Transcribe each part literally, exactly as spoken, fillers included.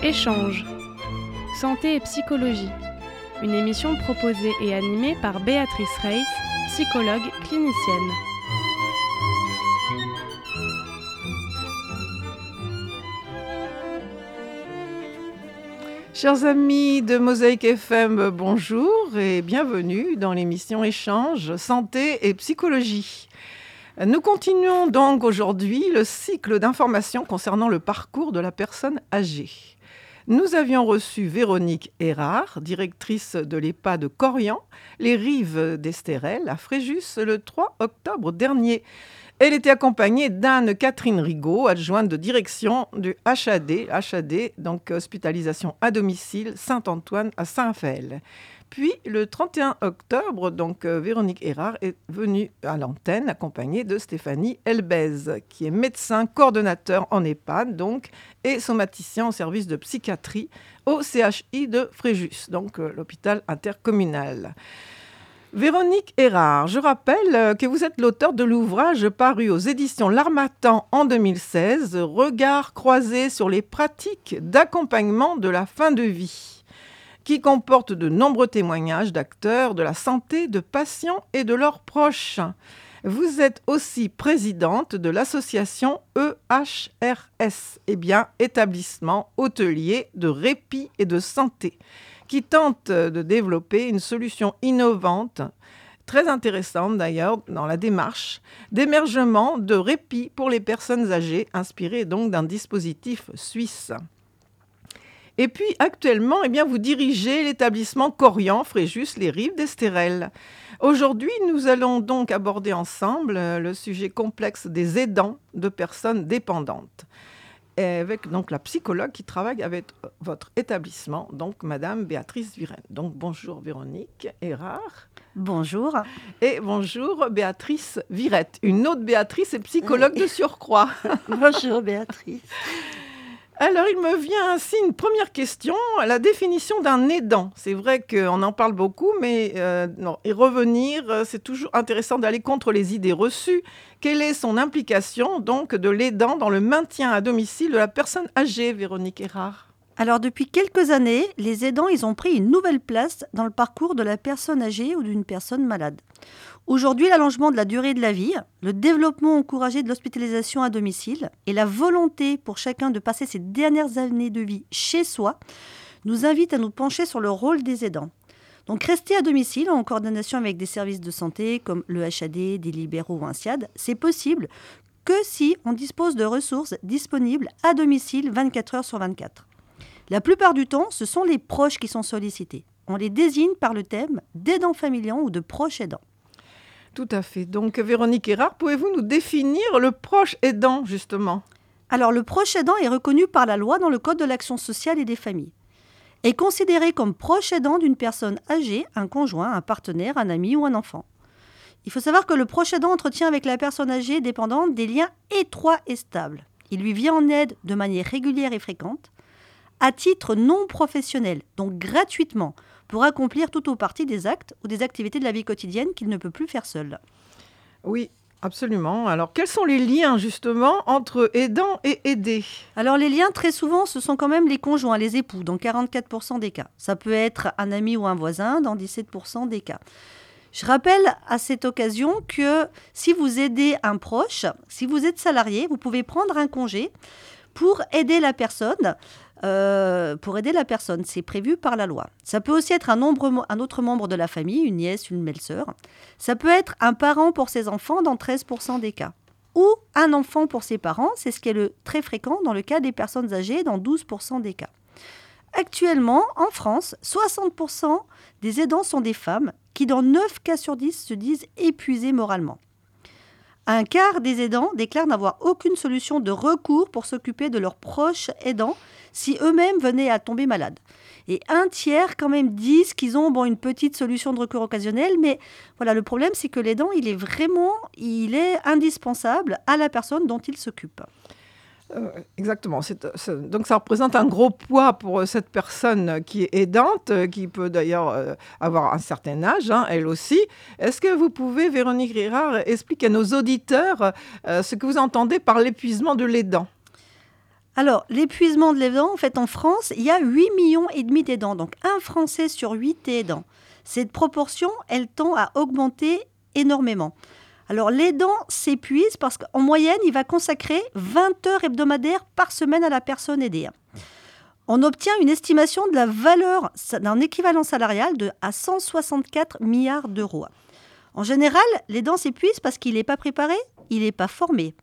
Échange. Santé et psychologie. Une émission proposée et animée par Béatrice Reiss, psychologue clinicienne. Chers amis de Mosaïque F M, bonjour et bienvenue dans l'émission Échange, Santé et Psychologie. Nous continuons donc aujourd'hui le cycle d'informations concernant le parcours de la personne âgée. Nous avions reçu Véronique Erard, directrice de l'EHPAD de Corian, les Rives d'Estérel, à Fréjus, le trois octobre dernier. Elle était accompagnée d'Anne-Catherine Rigaud, adjointe de direction du H A D, H A D, donc hospitalisation à domicile, Saint-Antoine à Saint-Raphaël. Puis, le trente et un octobre, donc, euh, Véronique Erard est venue à l'antenne accompagnée de Stéphanie Elbez, qui est médecin coordonnateur en EHPAD, donc, et somaticien au service de psychiatrie au C H I de Fréjus, donc euh, l'hôpital intercommunal. Véronique Erard, je rappelle que vous êtes l'auteur de l'ouvrage paru aux éditions L'Harmattan en deux mille seize, « Regards croisés sur les pratiques d'accompagnement de la fin de vie », qui comporte de nombreux témoignages d'acteurs de la santé, de patients et de leurs proches. Vous êtes aussi présidente de l'association E H R S, eh bien, établissement hôtelier de répit et de santé, qui tente de développer une solution innovante, très intéressante d'ailleurs dans la démarche, d'émergement de répit pour les personnes âgées, inspirée donc d'un dispositif suisse. Et puis actuellement, eh bien, vous dirigez l'établissement Corian, Fréjus, les Rives d'Estérel. Aujourd'hui, nous allons donc aborder ensemble le sujet complexe des aidants de personnes dépendantes, avec donc la psychologue qui travaille avec votre établissement, donc Madame Béatrice Virène. Donc bonjour Véronique Erard. Bonjour. Et bonjour Béatrice Virette, une autre Béatrice et psychologue de surcroît. Bonjour Béatrice. Alors, il me vient ainsi une première question, la définition d'un aidant. C'est vrai qu'on en parle beaucoup, mais euh, non, y revenir, c'est toujours intéressant d'aller contre les idées reçues. Quelle est son implication, donc, de l'aidant dans le maintien à domicile de la personne âgée, Véronique Erard ? Alors, depuis quelques années, les aidants, ils ont pris une nouvelle place dans le parcours de la personne âgée ou d'une personne malade. Aujourd'hui, l'allongement de la durée de la vie, le développement encouragé de l'hospitalisation à domicile et la volonté pour chacun de passer ses dernières années de vie chez soi nous invitent à nous pencher sur le rôle des aidants. Donc, rester à domicile en coordination avec des services de santé comme le H A D, des libéraux ou un S I A D, c'est possible que si on dispose de ressources disponibles à domicile vingt-quatre heures sur vingt-quatre. La plupart du temps, ce sont les proches qui sont sollicités. On les désigne par le thème d'aidants familiaux ou de proches aidants. Tout à fait. Donc, Véronique Erard, pouvez-vous nous définir le proche aidant, justement ? Alors, le proche aidant est reconnu par la loi dans le Code de l'action sociale et des familles. Est considéré comme proche aidant d'une personne âgée, un conjoint, un partenaire, un ami ou un enfant. Il faut savoir que le proche aidant entretient avec la personne âgée dépendante des liens étroits et stables. Il lui vient en aide de manière régulière et fréquente, à titre non professionnel, donc gratuitement, pour accomplir tout ou partie des actes ou des activités de la vie quotidienne qu'il ne peut plus faire seul. Oui, absolument. Alors, quels sont les liens, justement, entre aidant et aidé ? Alors, les liens, très souvent, ce sont quand même les conjoints, les époux, dans quarante-quatre pour cent des cas. Ça peut être un ami ou un voisin, dans dix-sept pour cent des cas. Je rappelle à cette occasion que si vous aidez un proche, si vous êtes salarié, vous pouvez prendre un congé pour aider la personne. Euh, pour aider la personne, c'est prévu par la loi. Ça peut aussi être un, nombre, un autre membre de la famille, une nièce, une belle-sœur. Ça peut être un parent pour ses enfants dans treize pour cent des cas. Ou un enfant pour ses parents, c'est ce qui est le, très fréquent dans le cas des personnes âgées dans douze pour cent des cas. Actuellement, en France, soixante pour cent des aidants sont des femmes qui, dans neuf cas sur dix, se disent épuisées moralement. Un quart des aidants déclarent n'avoir aucune solution de recours pour s'occuper de leurs proches aidants si eux-mêmes venaient à tomber malades. Et un tiers quand même disent qu'ils ont bon, une petite solution de recours occasionnelle, mais voilà, le problème c'est que l'aidant, il est vraiment, il est indispensable à la personne dont il s'occupe. Euh, exactement. C'est, c'est, donc, ça représente un gros poids pour euh, cette personne qui est aidante, euh, qui peut d'ailleurs euh, avoir un certain âge, hein, elle aussi. Est-ce que vous pouvez, Véronique Erard, expliquer à nos auditeurs euh, ce que vous entendez par l'épuisement de l'aidant ? Alors, l'épuisement de l'aidant, en fait, en France, il y a huit millions et demi d'aidants. Donc, un Français sur huit est aidant. Cette proportion, elle tend à augmenter énormément. Alors, l'aidant s'épuise parce qu'en moyenne, il va consacrer vingt heures hebdomadaires par semaine à la personne aidée. On obtient une estimation de la valeur d'un équivalent salarial de à cent soixante-quatre milliards d'euros. En général, l'aidant s'épuise parce qu'il n'est pas préparé, il n'est pas formé.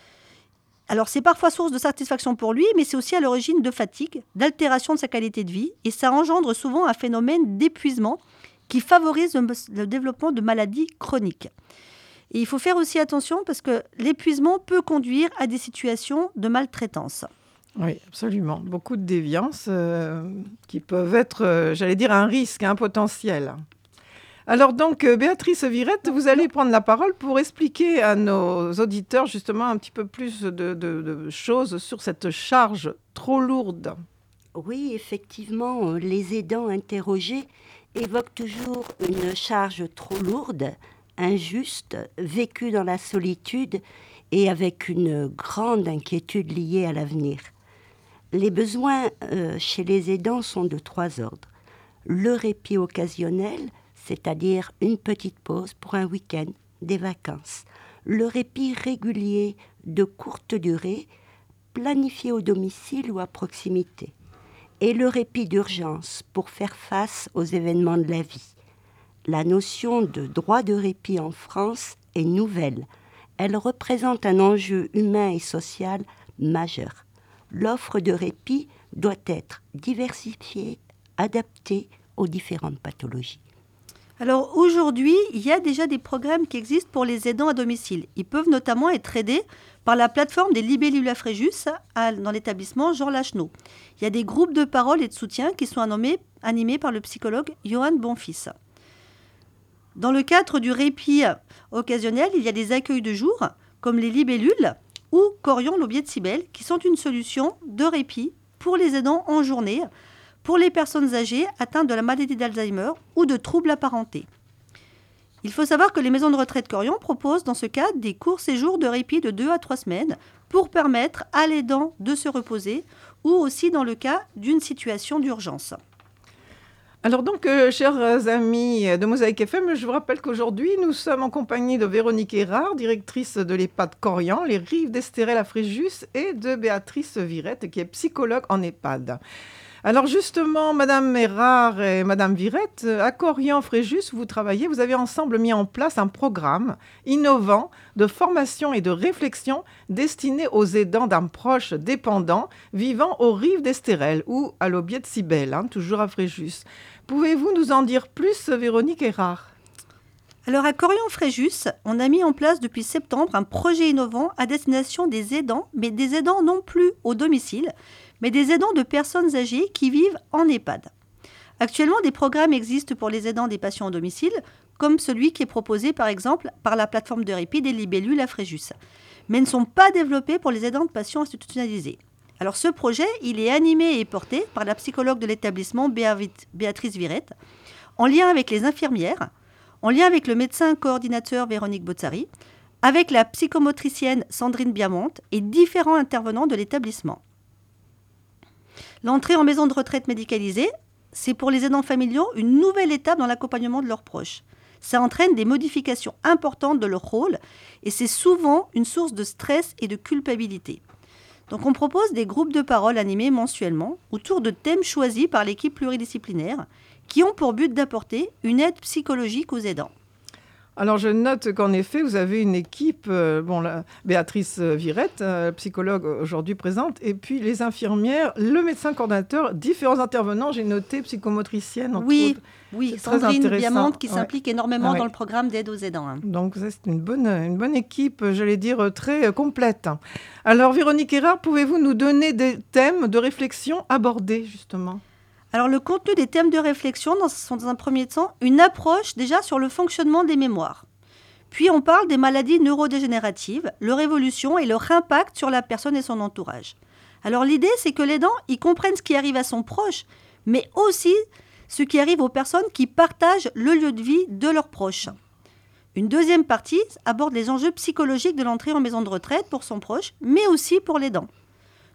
Alors, c'est parfois source de satisfaction pour lui, mais c'est aussi à l'origine de fatigue, d'altération de sa qualité de vie, et ça engendre souvent un phénomène d'épuisement qui favorise le, le développement de maladies chroniques. Et il faut faire aussi attention parce que l'épuisement peut conduire à des situations de maltraitance. Oui, absolument. Beaucoup de déviances euh, qui peuvent être, euh, j'allais dire, un risque, un potentiel. Alors donc, euh, Béatrice Virette, vous allez prendre la parole pour expliquer à nos auditeurs justement un petit peu plus de, de, de choses sur cette charge trop lourde. Oui, effectivement, les aidants interrogés évoquent toujours une charge trop lourde, injuste, vécue dans la solitude et avec une grande inquiétude liée à l'avenir. Les besoins euh, chez les aidants sont de trois ordres. Le répit occasionnel, c'est-à-dire une petite pause pour un week-end, des vacances. Le répit régulier de courte durée, planifié au domicile ou à proximité. Et le répit d'urgence pour faire face aux événements de la vie. La notion de droit de répit en France est nouvelle. Elle représente un enjeu humain et social majeur. L'offre de répit doit être diversifiée, adaptée aux différentes pathologies. Alors aujourd'hui, il y a déjà des programmes qui existent pour les aidants à domicile. Ils peuvent notamment être aidés par la plateforme des Libellula Fréjus à, dans l'établissement Jean Lachenot. Il y a des groupes de parole et de soutien qui sont animés, animés par le psychologue Johan Bonfils. Dans le cadre du répit occasionnel, il y a des accueils de jour comme les libellules ou Corian l'aubier de Cybèle qui sont une solution de répit pour les aidants en journée, pour les personnes âgées atteintes de la maladie d'Alzheimer ou de troubles apparentés. Il faut savoir que les maisons de retraite Corian proposent dans ce cadre des courts séjours de répit de deux à trois semaines pour permettre à l'aidant de se reposer ou aussi dans le cas d'une situation d'urgence. Alors donc, euh, chers amis de Mosaïque F M, je vous rappelle qu'aujourd'hui, nous sommes en compagnie de Véronique Erard, directrice de l'EHPAD Corian, les Rives d'Estérel à Fréjus, et de Béatrice Virette, qui est psychologue en EHPAD. Alors justement, Madame Erard et Madame Virette, à Corian-Fréjus, vous travaillez, vous avez ensemble mis en place un programme innovant de formation et de réflexion destiné aux aidants d'un proche dépendant vivant aux Rives d'Estérel ou à l'Aubier de Cybèle, hein, toujours à Fréjus. Pouvez-vous nous en dire plus, Véronique Erard ? Alors à Corian-Fréjus, on a mis en place depuis septembre un projet innovant à destination des aidants, mais des aidants non plus au domicile, mais des aidants de personnes âgées qui vivent en EHPAD. Actuellement, des programmes existent pour les aidants des patients au domicile, comme celui qui est proposé par exemple par la plateforme de répit des Libellules à Fréjus, mais ne sont pas développés pour les aidants de patients institutionnalisés. Alors ce projet, il est animé et porté par la psychologue de l'établissement Béatrice Virette, en lien avec les infirmières, en lien avec le médecin coordinateur Véronique Bozzari, avec la psychomotricienne Sandrine Biamante et différents intervenants de l'établissement. L'entrée en maison de retraite médicalisée, c'est pour les aidants familiaux une nouvelle étape dans l'accompagnement de leurs proches. Ça entraîne des modifications importantes de leur rôle et c'est souvent une source de stress et de culpabilité. Donc on propose des groupes de parole animés mensuellement autour de thèmes choisis par l'équipe pluridisciplinaire qui ont pour but d'apporter une aide psychologique aux aidants. Alors, je note qu'en effet, vous avez une équipe, euh, bon, la, Béatrice Virette, euh, psychologue aujourd'hui présente, et puis les infirmières, le médecin coordinateur, différents intervenants, j'ai noté psychomotricienne. Entre oui, autres. oui, c'est Sandrine Biamante qui ouais. s'implique énormément ouais. dans le programme d'aide aux aidants. Hein. Donc, c'est une bonne, une bonne équipe, j'allais dire, très complète. Alors, Véronique Erard, pouvez-vous nous donner des thèmes de réflexion abordés, justement ? Alors, le contenu des thèmes de réflexion dans, sont dans un premier temps une approche déjà sur le fonctionnement des mémoires. Puis, on parle des maladies neurodégénératives, leur évolution et leur impact sur la personne et son entourage. Alors, l'idée, c'est que l'aidant, il comprenne ce qui arrive à son proche, mais aussi ce qui arrive aux personnes qui partagent le lieu de vie de leurs proches. Une deuxième partie aborde les enjeux psychologiques de l'entrée en maison de retraite pour son proche, mais aussi pour l'aidant.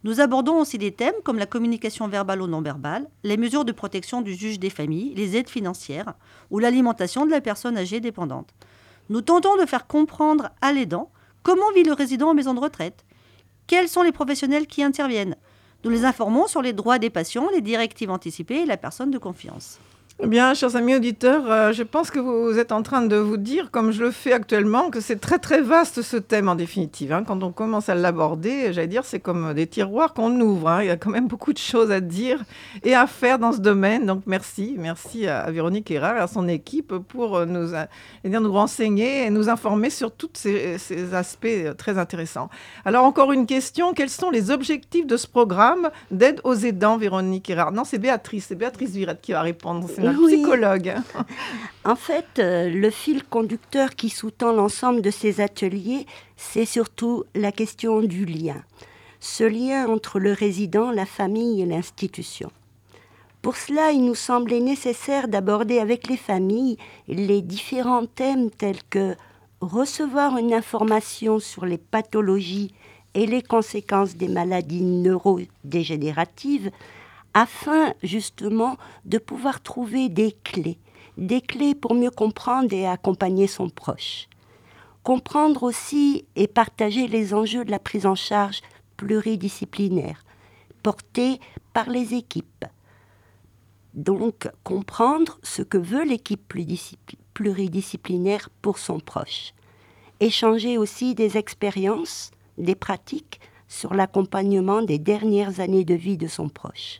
Nous abordons aussi des thèmes comme la communication verbale ou non verbale, les mesures de protection du juge des familles, les aides financières ou l'alimentation de la personne âgée dépendante. Nous tentons de faire comprendre à l'aidant comment vit le résident en maison de retraite, quels sont les professionnels qui interviennent. Nous les informons sur les droits des patients, les directives anticipées et la personne de confiance. Eh bien, chers amis auditeurs, euh, je pense que vous êtes en train de vous dire, comme je le fais actuellement, que c'est très très vaste ce thème en définitive. Hein. Quand on commence à l'aborder, j'allais dire, c'est comme des tiroirs qu'on ouvre. Hein. Il y a quand même beaucoup de choses à dire et à faire dans ce domaine. Donc merci, merci à, à Véronique Erard et à son équipe pour nous, euh, nous renseigner et nous informer sur tous ces, ces aspects très intéressants. Alors encore une question, quels sont les objectifs de ce programme d'aide aux aidants, Véronique Erard? Non, c'est Béatrice, c'est Béatrice Virette qui va répondre. C'est notre Oui. psychologue. En fait, euh, le fil conducteur qui sous-tend l'ensemble de ces ateliers, c'est surtout la question du lien. Ce lien entre le résident, la famille et l'institution. Pour cela, il nous semblait nécessaire d'aborder avec les familles les différents thèmes tels que recevoir une information sur les pathologies et les conséquences des maladies neurodégénératives, afin justement de pouvoir trouver des clés, des clés pour mieux comprendre et accompagner son proche. Comprendre aussi et partager les enjeux de la prise en charge pluridisciplinaire, portée par les équipes. Donc, comprendre ce que veut l'équipe pluridisciplinaire pour son proche. Échanger aussi des expériences, des pratiques sur l'accompagnement des dernières années de vie de son proche.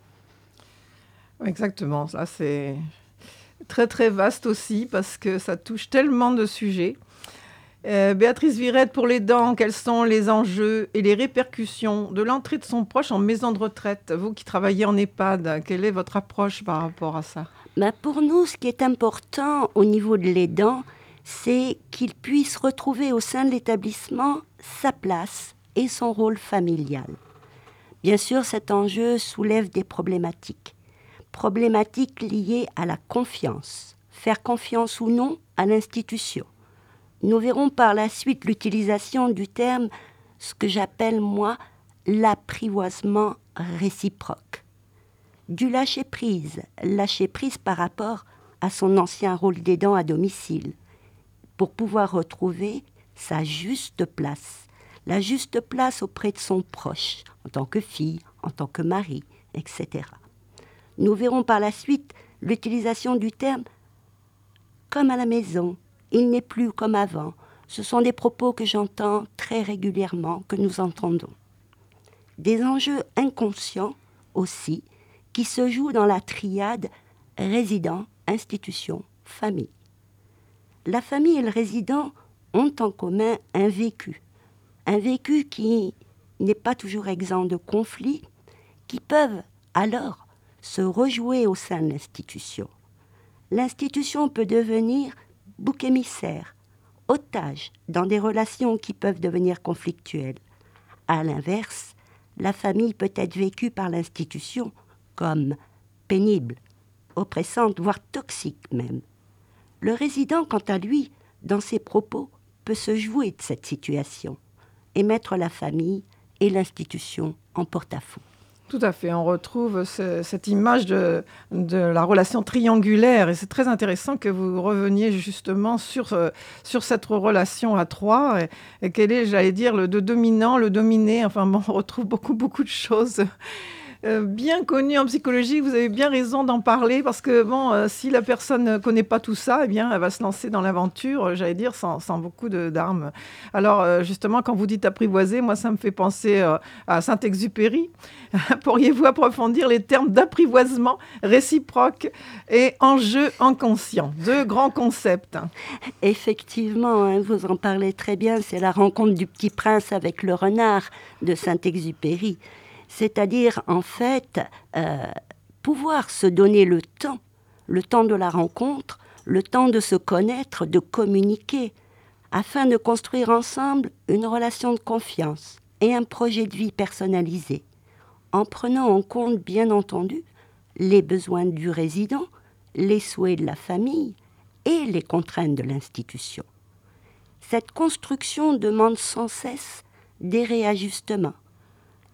Exactement, ça c'est très très vaste aussi parce que ça touche tellement de sujets. Euh, Béatrice Virette, pour les dents, quels sont les enjeux et les répercussions de l'entrée de son proche en maison de retraite? Vous qui travaillez en EHPAD, quelle est votre approche par rapport à ça? Ben pour nous, ce qui est important au niveau de l'aidant, c'est qu'il puisse retrouver au sein de l'établissement sa place et son rôle familial. Bien sûr, cet enjeu soulève des problématiques. Problématiques liées à la confiance, faire confiance ou non à l'institution. Nous verrons par la suite l'utilisation du terme, ce que j'appelle moi, l'apprivoisement réciproque. Du lâcher-prise, lâcher-prise par rapport à son ancien rôle d'aidant à domicile, pour pouvoir retrouver sa juste place, la juste place auprès de son proche, en tant que fille, en tant que mari, et cetera. Nous verrons par la suite l'utilisation du terme « comme à la maison », « il n'est plus comme avant ». Ce sont des propos que j'entends très régulièrement, que nous entendons. Des enjeux inconscients aussi, qui se jouent dans la triade résident, institution, famille. La famille et le résident ont en commun un vécu, un vécu qui n'est pas toujours exempt de conflits, qui peuvent alors se rejouer au sein de l'institution. L'institution peut devenir bouc émissaire, otage dans des relations qui peuvent devenir conflictuelles. À l'inverse, la famille peut être vécue par l'institution comme pénible, oppressante, voire toxique même. Le résident, quant à lui, dans ses propos, peut se jouer de cette situation et mettre la famille et l'institution en porte-à-faux. Tout à fait, on retrouve ce, cette image de, de la relation triangulaire et c'est très intéressant que vous reveniez justement sur, euh, sur cette relation à trois et, et quel est, j'allais dire, le de dominant, le dominé, enfin bon, on retrouve beaucoup, beaucoup de choses euh, bien connues en psychologie, vous avez bien raison d'en parler parce que bon, euh, si la personne ne connaît pas tout ça, eh bien, elle va se lancer dans l'aventure, euh, j'allais dire, sans, sans beaucoup de, d'armes. Alors euh, justement, quand vous dites apprivoiser, moi ça me fait penser euh, à Saint-Exupéry. Pourriez-vous approfondir les termes d'apprivoisement réciproque et enjeu inconscient? Deux grands concepts. Effectivement, hein, vous en parlez très bien, c'est la rencontre du petit prince avec le renard de Saint-Exupéry. C'est-à-dire, en fait, euh, pouvoir se donner le temps, le temps de la rencontre, le temps de se connaître, de communiquer, afin de construire ensemble une relation de confiance et un projet de vie personnalisé, en prenant en compte, bien entendu, les besoins du résident, les souhaits de la famille et les contraintes de l'institution. Cette construction demande sans cesse des réajustements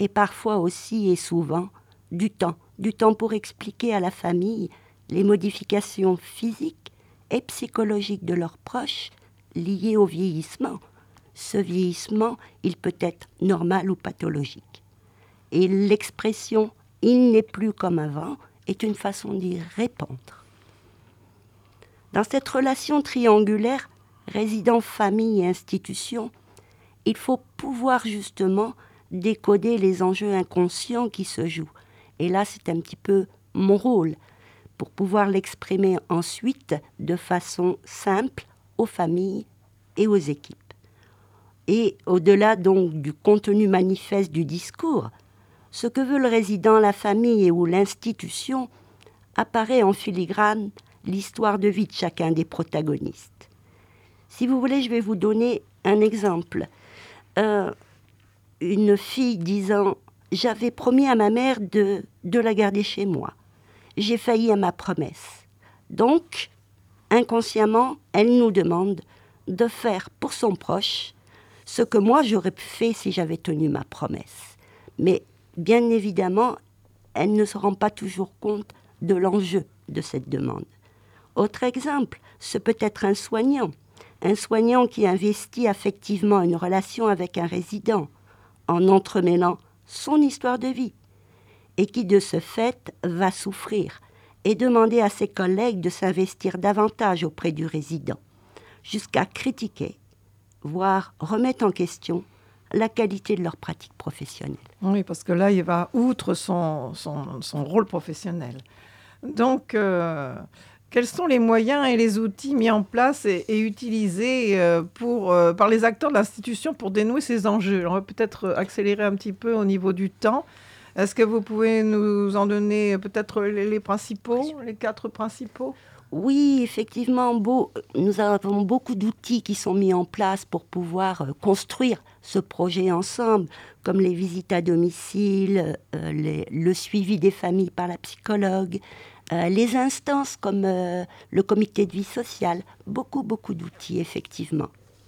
et parfois aussi et souvent du temps, du temps pour expliquer à la famille les modifications physiques et psychologiques de leurs proches liées au vieillissement. Ce vieillissement, il peut être normal ou pathologique. Et l'expression « il n'est plus comme avant » est une façon d'y répondre. Dans cette relation triangulaire, résident, famille et institution, il faut pouvoir justement décoder les enjeux inconscients qui se jouent. Et là, c'est un petit peu mon rôle, pour pouvoir l'exprimer ensuite de façon simple aux familles et aux équipes. Et au-delà donc du contenu manifeste du discours, ce que veut le résident, la famille et ou l'institution, apparaît en filigrane l'histoire de vie de chacun des protagonistes. Si vous voulez, je vais vous donner un exemple. Euh, une fille disant « J'avais promis à ma mère de, de la garder chez moi. J'ai failli à ma promesse. » Donc, inconsciemment, elle nous demande de faire pour son proche ce que moi j'aurais fait si j'avais tenu ma promesse. Mais bien évidemment, elle ne se rend pas toujours compte de l'enjeu de cette demande. Autre exemple, ce peut être un soignant. Un soignant qui investit affectivement une relation avec un résident en entremêlant son histoire de vie et qui, de ce fait, va souffrir et demander à ses collègues de s'investir davantage auprès du résident, jusqu'à critiquer, voire remettre en question la qualité de leur pratique professionnelle. Oui, parce que là, il va outre son, son, son rôle professionnel. Donc, euh, quels sont les moyens et les outils mis en place et, et utilisés euh, pour, euh, par les acteurs de l'institution pour dénouer ces enjeux? On va peut-être accélérer un petit peu au niveau du temps. Est-ce que vous pouvez nous en donner peut-être les, les principaux, les quatre principaux? Oui, effectivement, beau, nous avons beaucoup d'outils qui sont mis en place pour pouvoir euh, construire ce projet ensemble, comme les visites à domicile, euh, les, le suivi des familles par la psychologue, euh, les instances comme euh, le comité de vie sociale. Beaucoup, beaucoup d'outils, effectivement.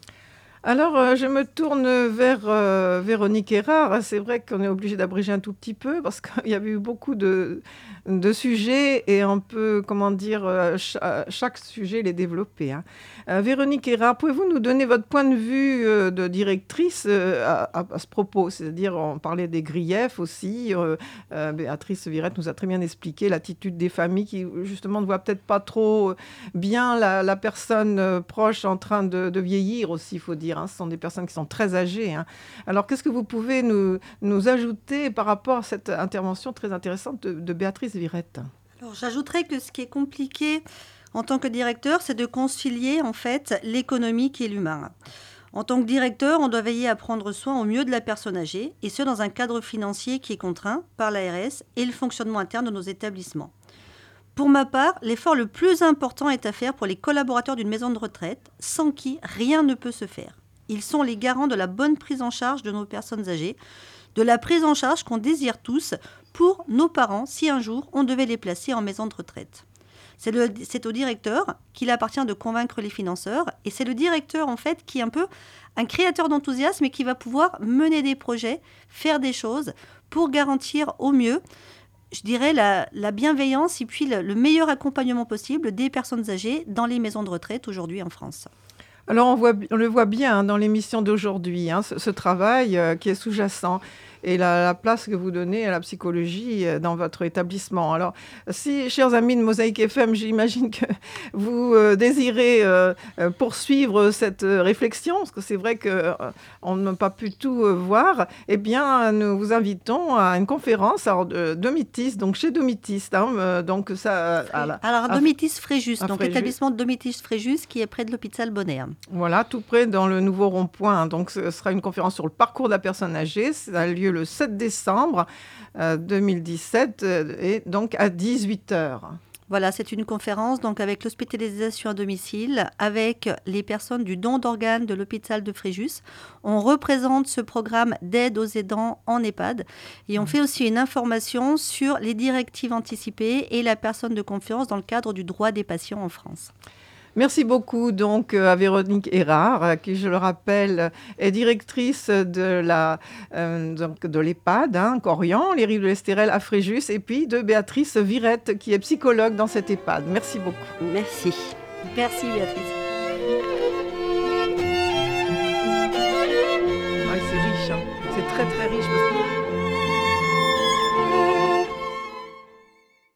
Alors, euh, je me tourne vers euh, Véronique Erard. C'est vrai qu'on est obligé d'abréger un tout petit peu parce qu'il y avait eu beaucoup de, de sujets et on peut, comment dire, euh, ch- chaque sujet les développer. Hein. Euh, Véronique Erard, pouvez-vous nous donner votre point de vue euh, de directrice euh, à, à, à ce propos? C'est-à-dire, on parlait des griefs aussi. Euh, euh, Béatrice Virette nous a très bien expliqué l'attitude des familles qui, justement, ne voient peut-être pas trop bien la, la personne euh, proche en train de, de vieillir aussi, il faut dire. Hein, ce sont des personnes qui sont très âgées. Hein. Alors, qu'est-ce que vous pouvez nous, nous ajouter par rapport à cette intervention très intéressante de, de Béatrice Virette? Alors, j'ajouterais que ce qui est compliqué en tant que directeur, c'est de concilier en fait l'économique et l'humain. En tant que directeur, on doit veiller à prendre soin au mieux de la personne âgée, et ce dans un cadre financier qui est contraint par l'A R S et le fonctionnement interne de nos établissements. Pour ma part, l'effort le plus important est à faire pour les collaborateurs d'une maison de retraite, sans qui rien ne peut se faire. Ils sont les garants de la bonne prise en charge de nos personnes âgées, de la prise en charge qu'on désire tous pour nos parents si un jour on devait les placer en maison de retraite. C'est, le, c'est au directeur qu'il appartient de convaincre les financeurs et c'est le directeur en fait qui est un peu un créateur d'enthousiasme et qui va pouvoir mener des projets, faire des choses pour garantir au mieux, je dirais, la, la bienveillance et puis le, le meilleur accompagnement possible des personnes âgées dans les maisons de retraite aujourd'hui en France. Alors, on, voit, on le voit bien hein, dans l'émission d'aujourd'hui, hein, ce, ce travail euh, qui est sous-jacent et la, la place que vous donnez à la psychologie euh, dans votre établissement. Alors, si, chers amis de Mosaïque F M, j'imagine que vous euh, désirez euh, euh, poursuivre cette euh, réflexion, parce que c'est vrai qu'on euh, n'a pas pu tout euh, voir, eh bien, nous vous invitons à une conférence à euh, Domitis, donc chez Domitis. Hein, euh, donc ça, à la, Alors, à, Domitis Fréjus, à donc Fréjus. l'établissement de Domitis Fréjus qui est près de l'hôpital Bonnet. Voilà, tout près dans le nouveau rond-point. Donc, ce sera une conférence sur le parcours de la personne âgée. Ça a lieu le sept décembre euh, deux mille dix-sept euh, et donc à dix-huit heures. Voilà, c'est une conférence donc avec l'hospitalisation à domicile, avec les personnes du don d'organes de l'hôpital de Fréjus. On représente ce programme d'aide aux aidants en EHPAD et on fait aussi une information sur les directives anticipées et la personne de confiance dans le cadre du droit des patients en France. Merci beaucoup donc à Véronique Erard, qui, je le rappelle, est directrice de la euh, donc de l'EHPAD, hein, Corian, les Rives de l'Estérel à Fréjus, et puis de Béatrice Virette, qui est psychologue dans cette EHPAD. Merci beaucoup. Merci. Merci Béatrice.